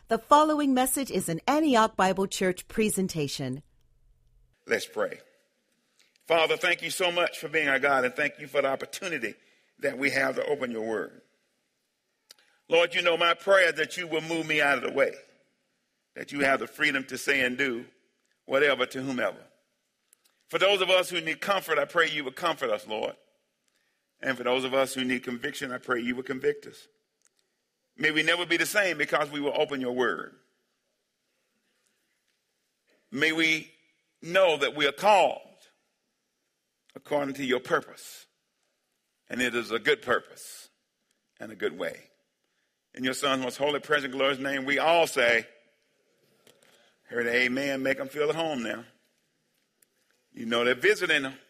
The following message is an Antioch Bible Church presentation. Let's pray. Father, thank you so much for being our God, and thank you for the opportunity that we have to open your word. Lord, you know my prayer that you will move me out of the way, that you have the freedom to say and do whatever to whomever. For those of us who need comfort, I pray you will comfort us, Lord. And for those of us who need conviction, I pray you will convict us. May we never be the same because we will open your word. May we know that we are called according to your purpose. And it is a good purpose and a good way. In your son's most holy, present, glorious name, we all say, heard an amen, make them feel at home now. You know they're visiting them.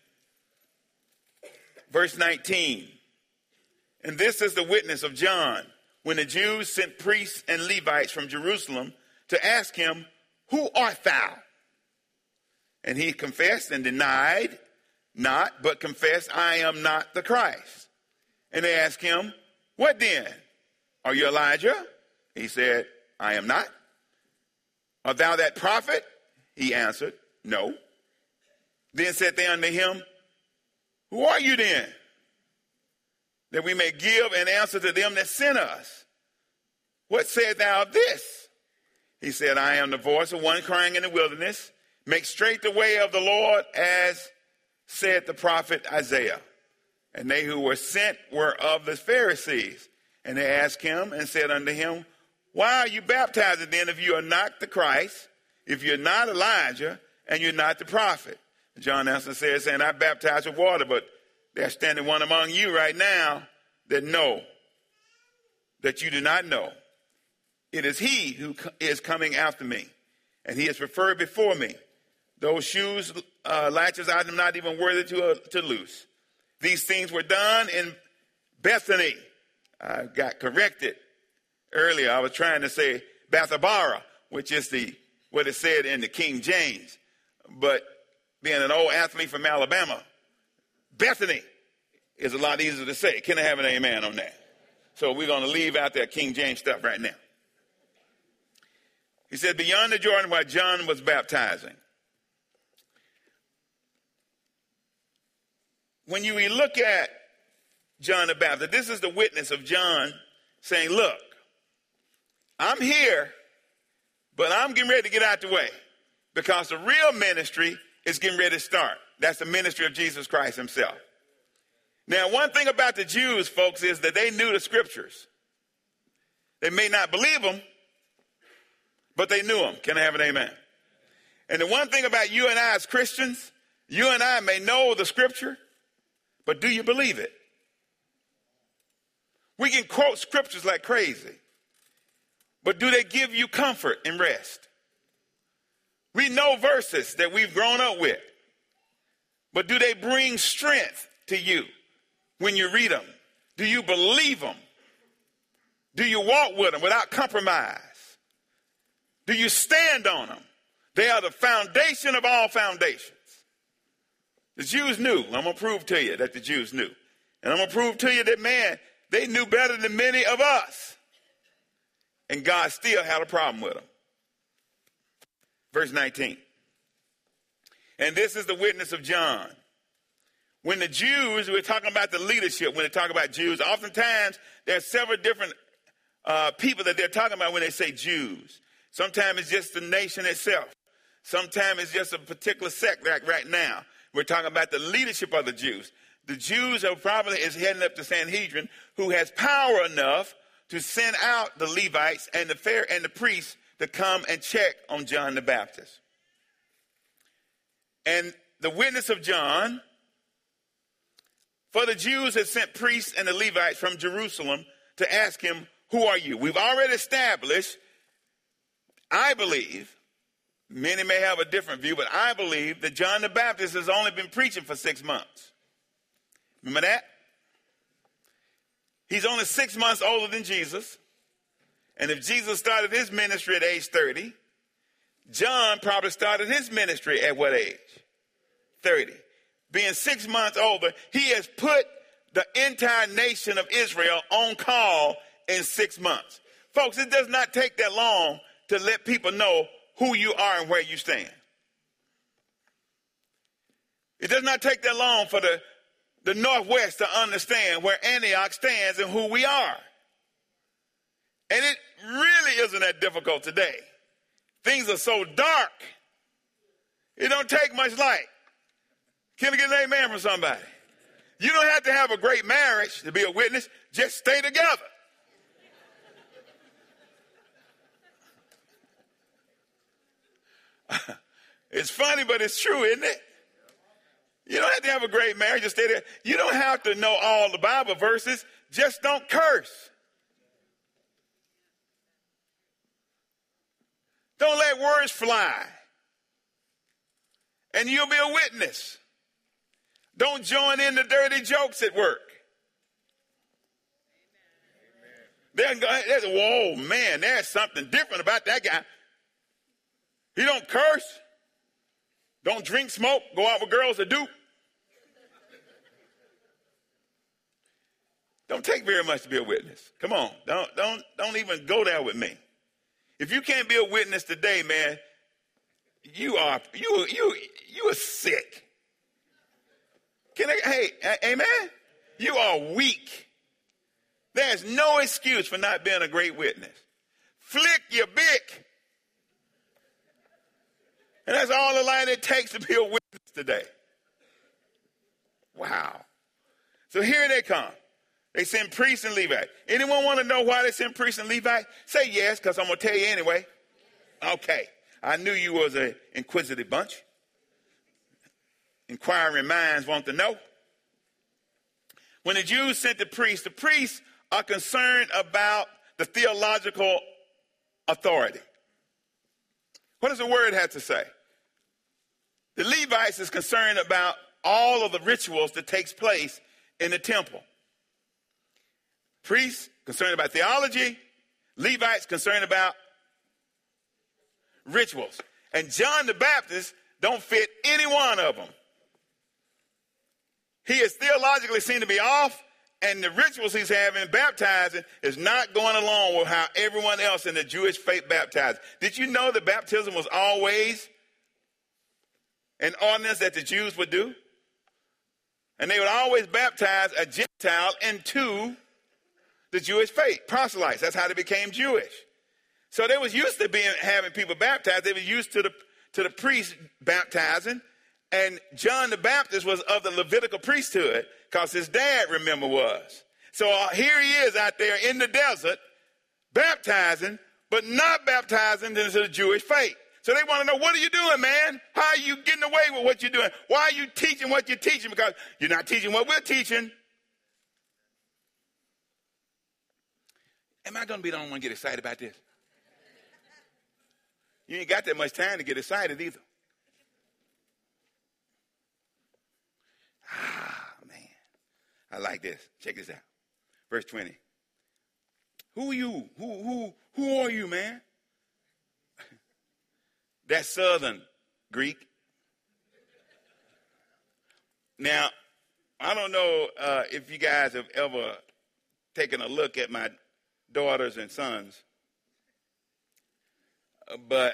Verse 19, and this is the witness of John, when the Jews sent priests and Levites from Jerusalem to ask him, who art thou? And he confessed and denied not, but confessed, I am not the Christ. And they asked him, what then? Are you Elijah? He said, I am not. Art thou that prophet? He answered, no. Then said they unto him, who are you then? That we may give an answer to them that sent us. What said thou of this? He said, I am the voice of one crying in the wilderness, make straight the way of the Lord, as said the prophet Isaiah. And they who were sent were of the Pharisees. And they asked him and said unto him, why are you baptizing then if you are not the Christ, if you're not Elijah, and you're not the prophet? John answered and said, saying, I baptize with water, but there's standing one among you right now that you do not know. It is he who is coming after me, and he is preferred before me. Those shoes, latches, I am not even worthy to loose. These things were done in Bethany. I got corrected earlier. I was trying to say Bethabara, which is what it said in the King James. But being an old athlete from Alabama, Bethany is a lot easier to say. Can I have an amen on that? So we're going to leave out that King James stuff right now. He said, beyond the Jordan where John was baptizing. When you look at John the Baptist, this is the witness of John saying, look, I'm here, but I'm getting ready to get out the way because the real ministry is getting ready to start. That's the ministry of Jesus Christ himself. Now, one thing about the Jews, folks, is that they knew the scriptures. They may not believe them, but they knew them. Can I have an amen? And the one thing about you and I as Christians, you and I may know the scripture, but do you believe it? We can quote scriptures like crazy, but do they give you comfort and rest? We know verses that we've grown up with, but do they bring strength to you when you read them? Do you believe them? Do you walk with them without compromise? Do you stand on them? They are the foundation of all foundations. The Jews knew. I'm going to prove to you that the Jews knew. And I'm going to prove to you that, man, they knew better than many of us. And God still had a problem with them. Verse 19. And this is the witness of John. When the Jews, we're talking about the leadership, when they talk about Jews, oftentimes there are several different people that they're talking about when they say Jews. Sometimes it's just the nation itself. Sometimes it's just a particular sect like right now. We're talking about the leadership of the Jews. The Jews are probably is heading up to Sanhedrin, who has power enough to send out the Levites and the priests to come and check on John the Baptist. And the witness of John, for the Jews had sent priests and the Levites from Jerusalem to ask him, who are you? We've already established, I believe, many may have a different view, but I believe that John the Baptist has only been preaching for 6 months. Remember that? He's only 6 months older than Jesus. And if Jesus started his ministry at age 30, John probably started his ministry at what age? 30. Being 6 months older, he has put the entire nation of Israel on call in 6 months. Folks, it does not take that long to let people know who you are and where you stand. It does not take that long for the Northwest to understand where Antioch stands and who we are. And it really isn't that difficult today. Things are so dark. It don't take much light. Can I get an amen from somebody? You don't have to have a great marriage to be a witness. Just stay together. It's funny, but it's true, isn't it? You don't have to have a great marriage to stay there. You don't have to know all the Bible verses. Just don't curse. Don't let words fly. And you'll be a witness. Don't join in the dirty jokes at work. Whoa, man, there's something different about that guy. He don't curse. Don't drink, smoke, go out with girls that do. Don't take very much to be a witness. Come on, don't even go there with me. If you can't be a witness today, man, you are sick. Amen? You are weak. There's no excuse for not being a great witness. Flick your bick. And that's all the line it takes to be a witness today. Wow. So here they come. They send priests and Levites. Anyone want to know why they send priests and Levites? Say yes, because I'm going to tell you anyway. Okay. I knew you was an inquisitive bunch. Inquiring minds want to know. When the Jews sent the priests are concerned about the theological authority. What does the word have to say? The Levites is concerned about all of the rituals that takes place in the temple. Priests concerned about theology. Levites concerned about rituals. And John the Baptist don't fit any one of them. He is theologically seen to be off, and the rituals he's having, baptizing, is not going along with how everyone else in the Jewish faith baptized. Did you know that baptism was always an ordinance that the Jews would do? And they would always baptize a Gentile into the Jewish faith, proselytes. That's how they became Jewish. So they was used to having people baptized. They were used to the priest baptizing. And John the Baptist was of the Levitical priesthood because his dad, remember, was. So here he is out there in the desert baptizing, but not baptizing into the Jewish faith. So they want to know, what are you doing, man? How are you getting away with what you're doing? Why are you teaching what you're teaching? Because you're not teaching what we're teaching. Am I going to be the only one to get excited about this? You ain't got that much time to get excited either. Man, I like this. Check this out. Verse 20. Who are you? Who are you, man? That's Southern Greek. Now, I don't know if you guys have ever taken a look at my daughters and sons, but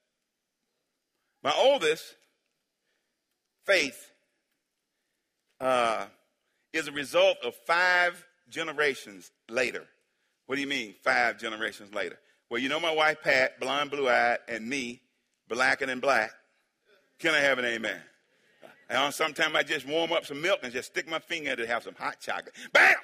my oldest, Faith, is a result of 5 generations later. What do you mean, 5 generations later? Well, you know my wife, Pat, blonde, blue-eyed, and me, blacker than black. Can I have an amen? And sometimes I just warm up some milk and just stick my finger in it to have some hot chocolate. Bam!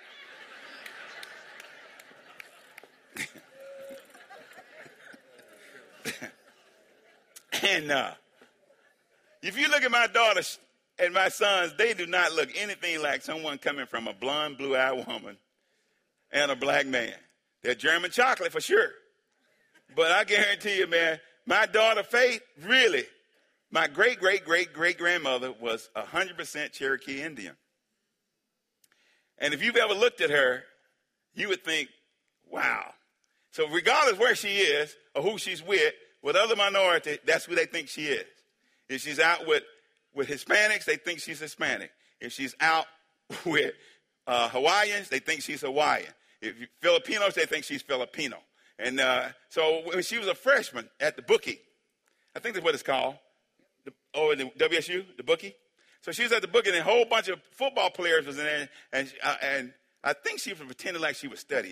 And if you look at my daughters and my sons, they do not look anything like someone coming from a blonde, blue-eyed woman and a black man. They're German chocolate for sure. But I guarantee you, man, my daughter Faith, really, my great-great-great-great-grandmother was 100% Cherokee Indian. And if you've ever looked at her, you would think, wow. So regardless where she is or who she's with other minority, that's who they think she is. If she's out with Hispanics, they think she's Hispanic. If she's out with Hawaiians, they think she's Hawaiian. If Filipinos, they think she's Filipino. And so when she was a freshman at the Bookie, I think that's what it's called, in the WSU, the Bookie. So she was at the Bookie, and a whole bunch of football players was in there, and I think she was pretending like she was studying.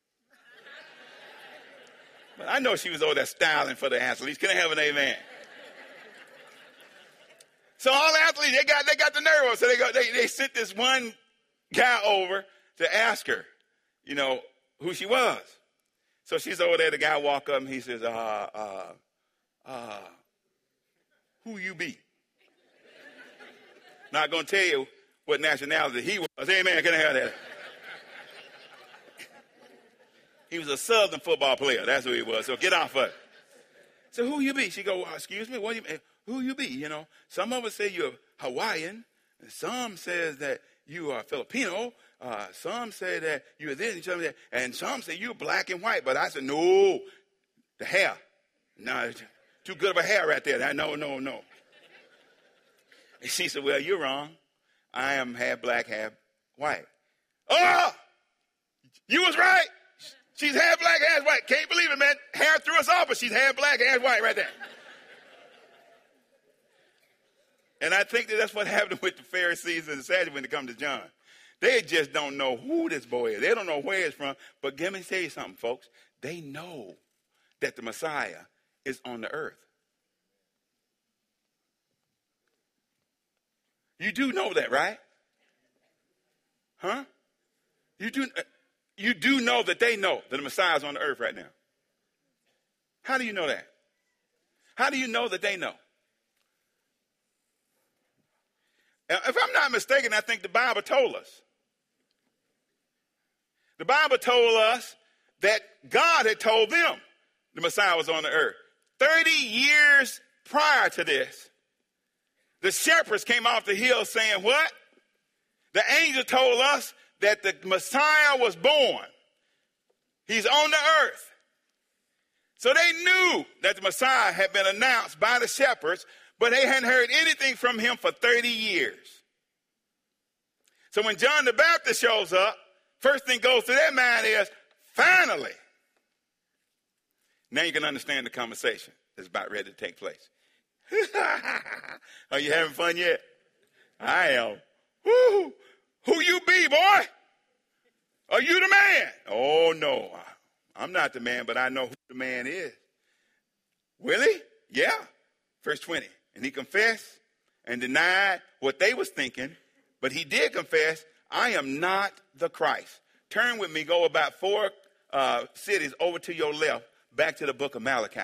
But I know she was over there styling for the athletes. Can I have an amen? So all the athletes, they got the nerve up. So they sent this one guy over to ask her, who she was. So she's over there. The guy walk up and he says, who you be? Not going to tell you what nationality he was. Amen. Can I have that? He was a Southern football player. That's who he was. So get off of it. So who you be? She go, excuse me, what do you mean? Who you be? Some of us say you're Hawaiian. And some says that you are Filipino. Some say that you're this and that. And some say you're black and white. But I said, no, the hair. No, too good of a hair right there. No. And she said, well, you're wrong. I am half black, half white. Oh, you was right. She's half black, half white. Can't believe it, man. Hair threw us off, but she's half black, half white right there. And I think that's what happened with the Pharisees and the Sadducees when it comes to John. They just don't know who this boy is. They don't know where it's from. But let me tell you something, folks. They know that the Messiah is on the earth. You do know that, right? Huh? You do know that they know that the Messiah is on the earth right now. How do you know that? How do you know that they know? If I'm not mistaken, I think the Bible told us. The Bible told us that God had told them the Messiah was on the earth. 30 years prior to this, the shepherds came off the hill saying what? The angel told us that the Messiah was born. He's on the earth. So they knew that the Messiah had been announced by the shepherds, but they hadn't heard anything from him for 30 years. So when John the Baptist shows up, first thing goes to their mind is, finally. Now you can understand the conversation that's about ready to take place. Are you having fun yet? I am. Woo! Who you be, boy? Are you the man? Oh, no. I'm not the man, but I know who the man is. Really? Yeah. Verse 20. And he confessed and denied what they was thinking, but he did confess, I am not the Christ. Turn with me, go about 4 cities over to your left, back to the book of Malachi.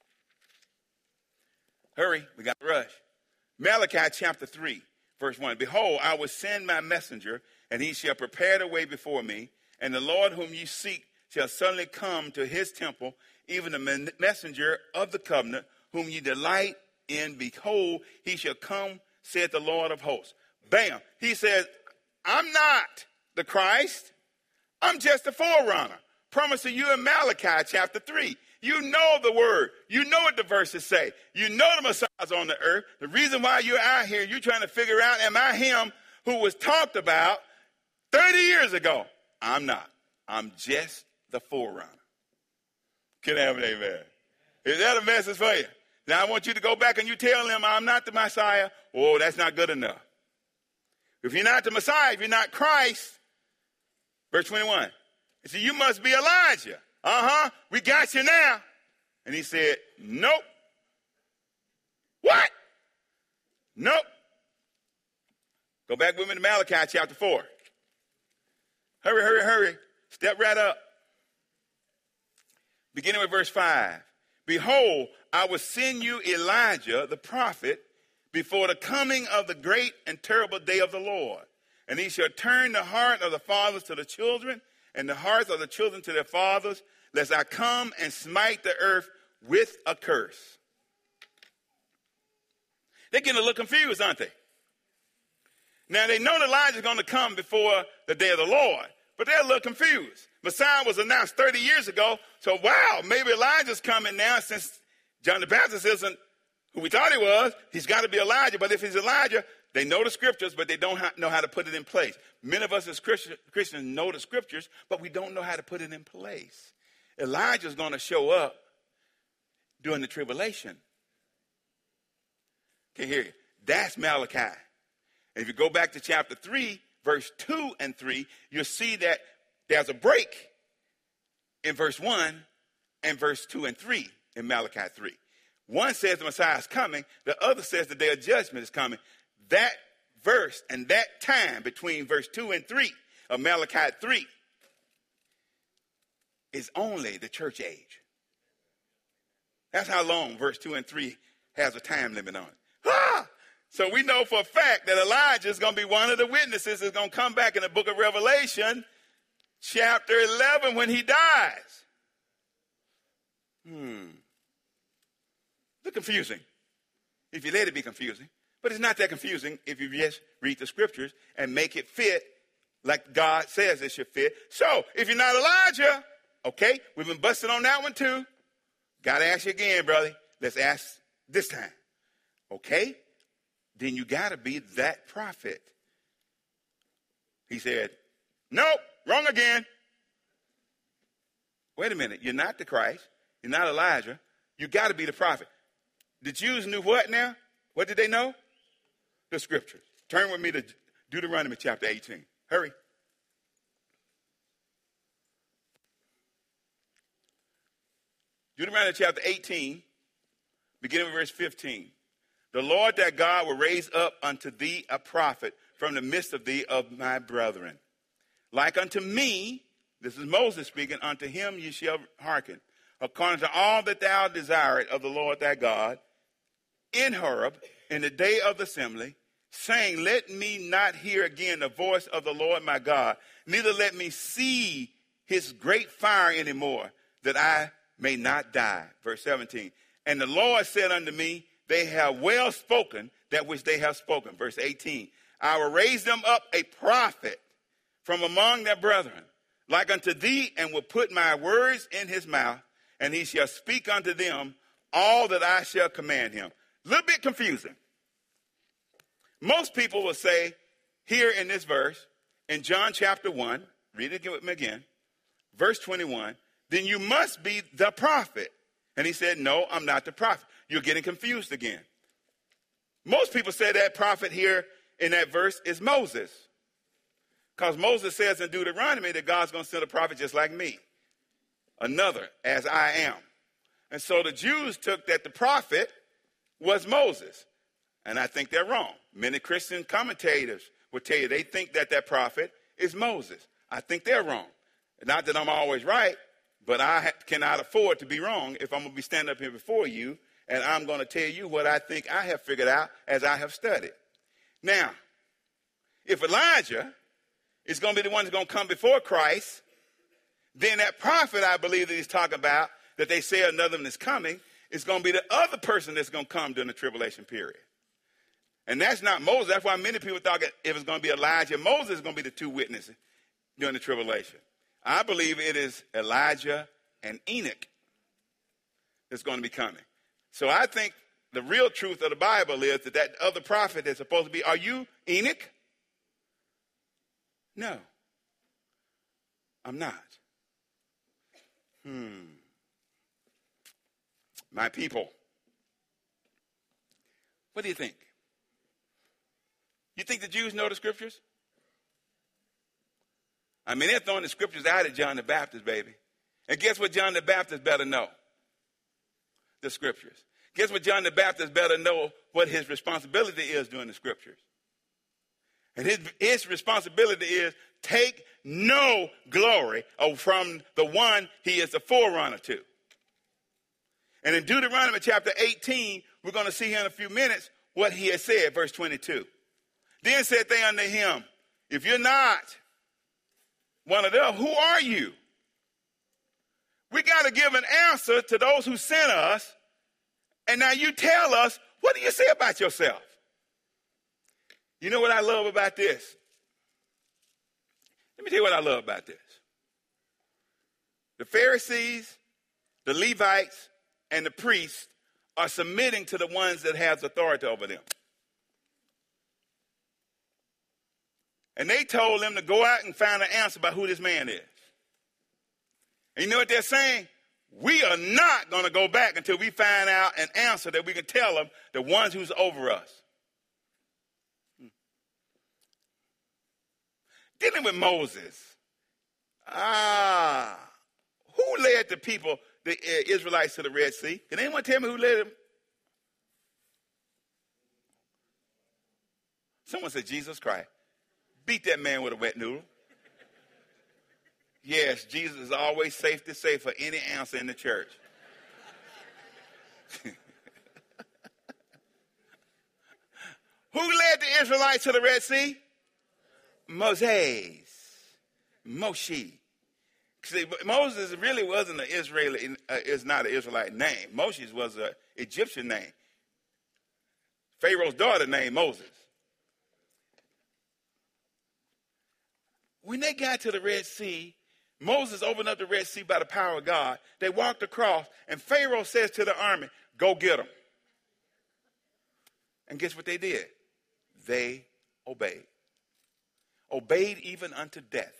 Hurry, we got to rush. Malachi chapter 3, verse 1. Behold, I will send my messenger, and he shall prepare the way before me, and the Lord whom you seek shall suddenly come to his temple, even the messenger of the covenant, whom you delight in. Behold, he shall come, saith the Lord of hosts. Bam. He says, I'm not the Christ. I'm just a forerunner. Promising you in Malachi chapter 3. You know the word. You know what the verses say. You know the Messiah's on the earth. The reason why you're out here, you're trying to figure out, am I him who was talked about 30 years ago? I'm not. I'm just the forerunner. Can I have an amen? Is that a message for you? Now I want you to go back and you tell them I'm not the Messiah. Oh, that's not good enough. If you're not the Messiah, if you're not Christ, verse 21, he said, you must be Elijah. We got you now. And he said, nope. What? Nope. Go back with me to Malachi chapter 4. Hurry. Step right up. Beginning with verse 5. Behold, I will send you Elijah, the prophet, before the coming of the great and terrible day of the Lord. And he shall turn the heart of the fathers to the children, and the hearts of the children to their fathers, lest I come and smite the earth with a curse. They're getting a little confused, aren't they? Now, they know that Elijah's going to come before the day of the Lord, but they're a little confused. Messiah was announced 30 years ago, so wow, maybe Elijah's coming now since John the Baptist isn't who we thought he was. He's got to be Elijah, but if he's Elijah, they know the scriptures, but they don't know how to put it in place. Many of us as Christians know the scriptures, but we don't know how to put it in place. Elijah's going to show up during the tribulation. Can't hear you. That's Malachi. And if you go back to chapter 3, verse 2 and 3, you'll see that there's a break in verse 1 and verse 2 and 3 in Malachi 3. One says the Messiah is coming. The other says the day of judgment is coming. That verse and that time between verse 2 and 3 of Malachi 3 is only the church age. That's how long verse 2 and 3 has a time limit on it. So we know for a fact that Elijah is going to be one of the witnesses that's going to come back in the book of Revelation, chapter 11, when he dies. Look confusing if you let it be confusing. But it's not that confusing if you just read the scriptures and make it fit like God says it should fit. So if you're not Elijah, okay, we've been busting on that one too. Got to ask you again, brother. Let's ask this time. Okay, then you got to be that prophet. He said, nope, wrong again. Wait a minute. You're not the Christ. You're not Elijah. You got to be the prophet. The Jews knew what now? What did they know? The scriptures. Turn with me to Deuteronomy chapter 18. Hurry. Deuteronomy chapter 18, beginning with verse 15. The Lord thy God will raise up unto thee a prophet from the midst of thee of my brethren. Like unto me, this is Moses speaking, unto him ye shall hearken, according to all that thou desirest of the Lord thy God, in Horeb, in the day of the assembly, saying, let me not hear again the voice of the Lord my God, neither let me see his great fire anymore, that I may not die. Verse 17. And the Lord said unto me, they have well spoken that which they have spoken. Verse 18. I will raise them up a prophet from among their brethren, like unto thee, and will put my words in his mouth, and he shall speak unto them all that I shall command him. A little bit confusing. Most people will say here in this verse, in John chapter 1, read it with me again, verse 21, then you must be the prophet. And he said, no, I'm not the prophet. You're getting confused again. Most people say that prophet here in that verse is Moses. Because Moses says in Deuteronomy that God's going to send a prophet just like me. Another, as I am. And so the Jews took that the prophet was Moses. And I think they're wrong. Many Christian commentators will tell you they think that that prophet is Moses. I think they're wrong. Not that I'm always right, but I cannot afford to be wrong if I'm going to be standing up here before you and I'm going to tell you what I think I have figured out as I have studied. Now, if Elijah is going to be the one that's going to come before Christ, then that prophet I believe that he's talking about, that they say another one is coming, is going to be the other person that's going to come during the tribulation period. And that's not Moses. That's why many people thought that if it's going to be Elijah, Moses is going to be the two witnesses during the tribulation. I believe it is Elijah and Enoch that's going to be coming. So I think the real truth of the Bible is that that other prophet is supposed to be, are you Enoch? No, I'm not. My people, what do you think? You think the Jews know the scriptures? I mean, they're throwing the scriptures out at John the Baptist, baby. And guess what John the Baptist better know? The scriptures. Guess what John the Baptist better know what his responsibility is during the scriptures? And his responsibility is take no glory from the one he is the forerunner to. And in Deuteronomy chapter 18, we're going to see here in a few minutes what he has said, verse 22. Then said they unto him, if you're not one of them, who are you? We got to give an answer to those who sent us. And now you tell us, what do you say about yourself? You know what I love about this? Let me tell you what I love about this. The Pharisees, the Levites, and the priests are submitting to the ones that has authority over them. And they told them to go out and find an answer about who this man is. And you know what they're saying? We are not going to go back until we find out an answer that we can tell them, the ones who's over us. Dealing with Moses. Who led the people, the Israelites, to the Red Sea? Can anyone tell me who led them? Someone said Jesus Christ. Beat that man with a wet noodle. Yes, Jesus is always safe to say for any answer in the church. Who led the Israelites to the Red Sea? Moses. Moshe. See, Moses really wasn't an Israeli, is not an Israelite name. Moses was an Egyptian name. Pharaoh's daughter named Moses. When they got to the Red Sea, Moses opened up the Red Sea by the power of God. They walked across, and Pharaoh says to the army, go get them. And guess what they did? They obeyed. Obeyed even unto death.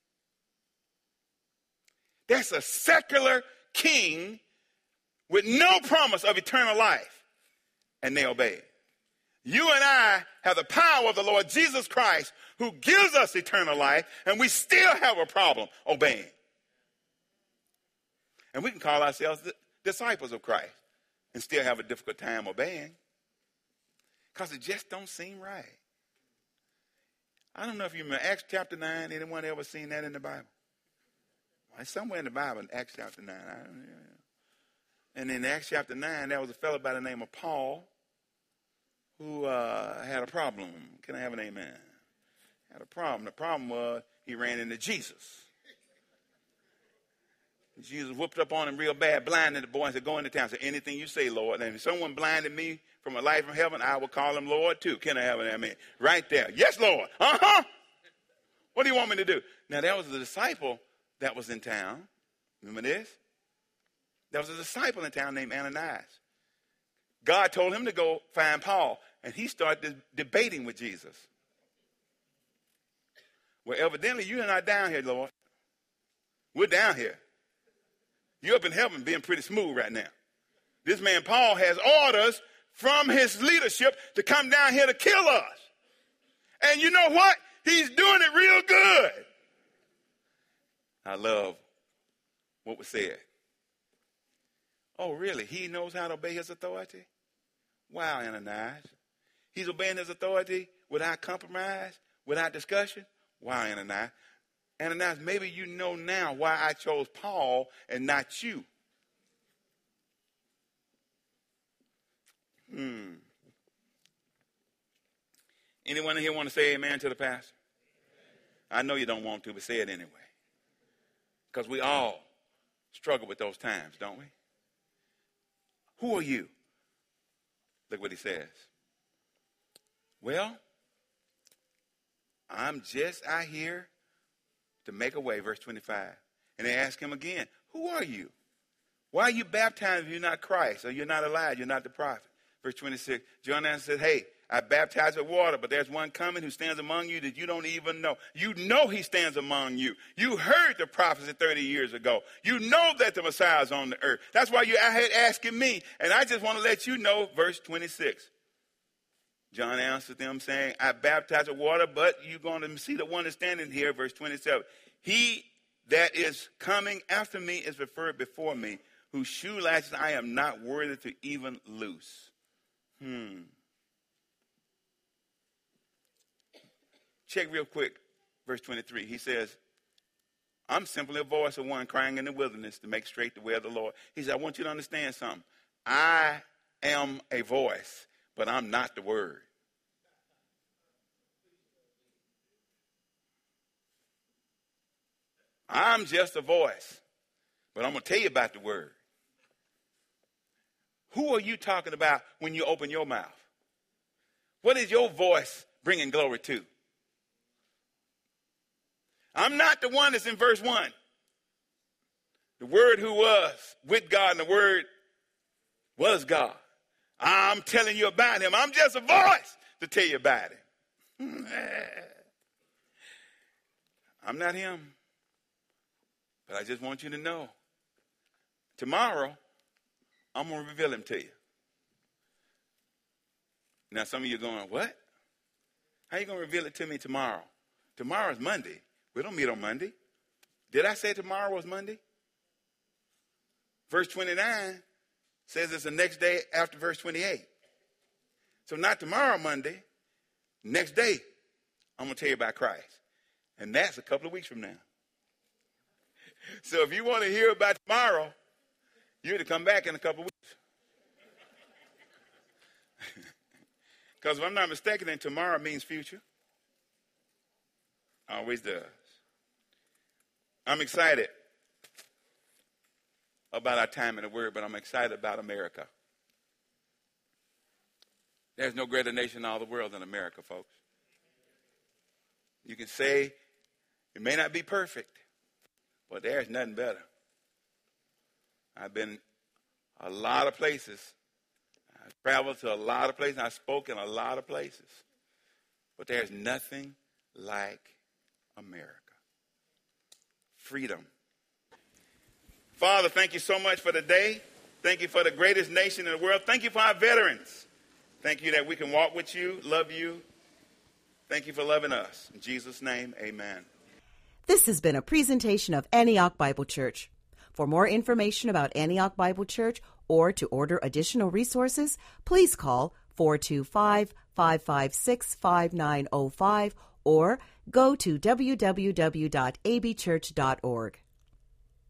That's a secular king with no promise of eternal life. And they obeyed. You and I have the power of the Lord Jesus Christ who gives us eternal life, and we still have a problem obeying. And we can call ourselves the disciples of Christ and still have a difficult time obeying because it just don't seem right. I don't know if you remember Acts chapter 9. Anyone ever seen that in the Bible? Well, it's somewhere in the Bible in Acts chapter 9. And in Acts chapter 9, there was a fellow by the name of Paul who had a problem. Can I have an amen? Had a problem. The problem was he ran into Jesus. Jesus whooped up on him real bad, blinded the boy, and said, go into town. Said, anything you say, Lord. And if someone blinded me from a life from heaven, I will call him Lord too. Can I have an amen? Right there. Yes, Lord. Uh-huh. What do you want me to do? Now, there was a disciple that was in town. Remember this? There was a disciple in town named Ananias. God told him to go find Paul, and he started debating with Jesus. Well, evidently, you're not down here, Lord. We're down here. You're up in heaven being pretty smooth right now. This man, Paul, has orders from his leadership to come down here to kill us. And you know what? He's doing it real good. I love what was said. Oh, really? He knows how to obey his authority? Wow, Ananias. He's obeying his authority without compromise, without discussion? Wow, Ananias. Ananias, maybe you know now why I chose Paul and not you. Anyone in here want to say amen to the pastor? I know you don't want to, but say it anyway. Because we all struggle with those times, don't we? Who are you? Look what he says. Well, I'm just out here to make a way, verse 25. And they ask him again, who are you? Why are you baptized if you're not Christ, or you're not Elijah, you're not the prophet? Verse 26, John answered, hey, I baptize with water, but there's one coming who stands among you that you don't even know. You know he stands among you. You heard the prophecy 30 years ago. You know that the Messiah is on the earth. That's why you're out here asking me. And I just want to let you know, verse 26. John answered them saying, I baptize with water, but you're going to see the one that's standing here, verse 27. He that is coming after me is referred before me, whose shoe latches I am not worthy to even loose. Check real quick, verse 23. He says, I'm simply a voice of one crying in the wilderness to make straight the way of the Lord. He said, I want you to understand something. I am a voice, but I'm not the word. I'm just a voice, but I'm going to tell you about the word. Who are you talking about when you open your mouth? What is your voice bringing glory to? I'm not the one that's in verse 1. The Word who was with God, and the Word was God. I'm telling you about him. I'm just a voice to tell you about him. I'm not him, But I just want you to know, tomorrow, I'm going to reveal him to you. Now, some of you are going, what? How are you going to reveal it to me tomorrow? Tomorrow's Monday. We don't meet on Monday. Did I say tomorrow was Monday? Verse 29 says it's the next day after verse 28. So not tomorrow, Monday. Next day, I'm going to tell you about Christ. And that's a couple of weeks from now. So if you want to hear about tomorrow, you have to come back in a couple of weeks. Because if I'm not mistaken, then tomorrow means future. Always does. I'm excited about our time in the Word, but I'm excited about America. There's no greater nation in all the world than America, folks. You can say it may not be perfect, but there's nothing better. I've been a lot of places. I've traveled to a lot of places. I've spoken a lot of places. But there's nothing like America. Freedom. Father, thank you so much for the day. Thank you for the greatest nation in the world. Thank you for our veterans. Thank you that we can walk with you, love you. Thank you for loving us. In Jesus' name, amen. This has been a presentation of Antioch Bible Church. For more information about Antioch Bible Church or to order additional resources, please call 425-556-5905 or go to www.abchurch.org.